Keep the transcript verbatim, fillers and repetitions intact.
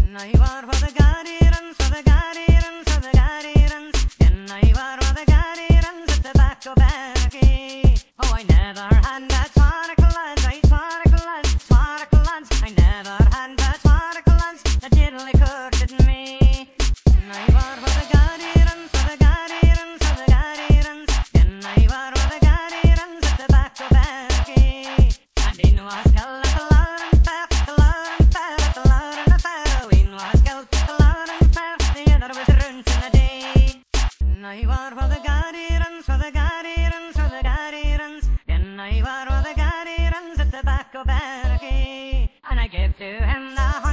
I var for the guardians, for the guardians, for the guardians. And I war for the guardians at the back of Baggy. Oh, I never had that sparkle lads, I sparkle lads, sparkle lads. I never had that sparkle lads, that diddly courted me. And I war for the guardians, for the guardians, for the guardians. And I war for the guardians at the back of Baggy. And in was Calacalar and Fair, Calar and Fair, Calar and a Fair. In was Calacalar and Fair, the other was Runt in the day. And I war for the guardians, for the guardians, for the guardians. And I war for the guardians at the back of Baggy. And I gave to him the